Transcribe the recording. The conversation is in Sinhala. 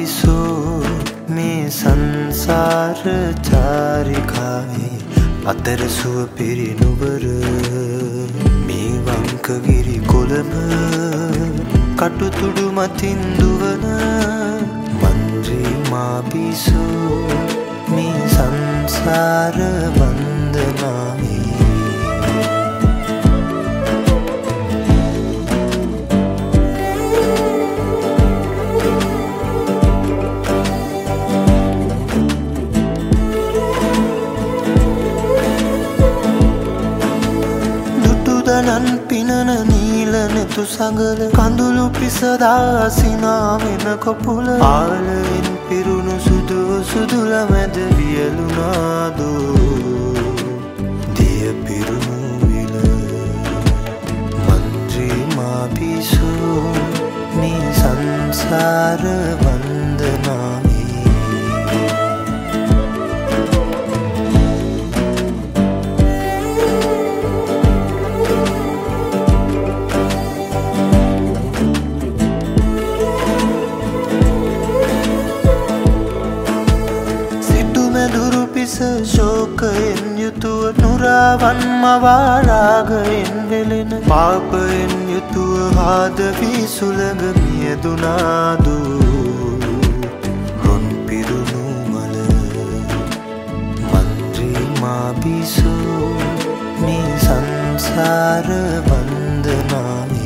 බිසෝ මේ සංසාර චාරිකාවේ අතර සුව පිරිනුවර මේ වංකගිරි කොළඹ කටුතුඩු මතින් දුවන මන්ත්‍රී මා බිසෝ මේ සංසාර වන්දනාවේ දනන් පිනන නීල නෙතු සඟල කඳුළු පිසදා සිනාවෙන කොපුල ආලෙන් පිරුණු සුදු සුදුල මැද වියලුනාදෝ දිය පිරුණු විල මන්ත්‍රී මා බිසෝ මේ සංසාර වන්දනාවේ ශෝකයෙන් යුතුව නුරාවන් මවාරාගයෙන් වෙලෙන පාපයෙන් යුතුව හාද වී සුළඟ මියදුනාදු රොන් පිරුණු මල මන්ත්‍රී මා බිසෝ මේ සංසාර වන්දනාවේ